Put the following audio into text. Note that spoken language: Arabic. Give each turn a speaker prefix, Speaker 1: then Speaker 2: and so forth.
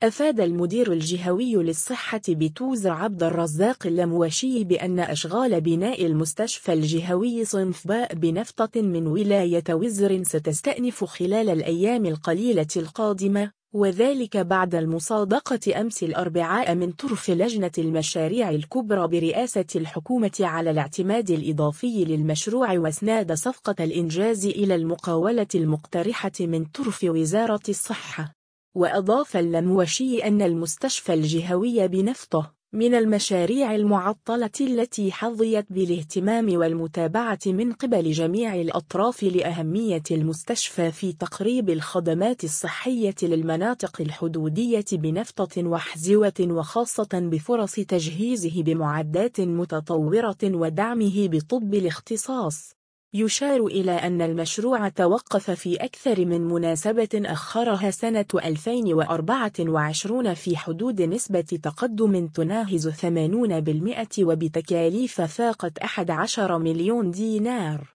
Speaker 1: أفاد المدير الجهوي للصحة بتوز عبد الرزاق اللمواشي بأن أشغال بناء المستشفى الجهوي صنف باء بنفطة من ولاية وزر ستستأنف خلال الأيام القليلة القادمة، وذلك بعد المصادقة أمس الأربعاء من طرف لجنة المشاريع الكبرى برئاسة الحكومة على الاعتماد الإضافي للمشروع وإسناد صفقة الإنجاز إلى المقاولة المقترحة من طرف وزارة الصحة. وأضاف اللمواشي أن المستشفى الجهوي بنفطة من المشاريع المعطلة التي حظيت بالاهتمام والمتابعة من قبل جميع الأطراف لأهمية المستشفى في تقريب الخدمات الصحية للمناطق الحدودية بنفطة وحزوة، وخاصة بفرص تجهيزه بمعدات متطورة ودعمه بطب الاختصاص. يشار إلى أن المشروع توقف في أكثر من مناسبة أخرها سنة 2024 في حدود نسبة تقدم تناهز 80% وبتكاليف فاقت 11 مليون دينار.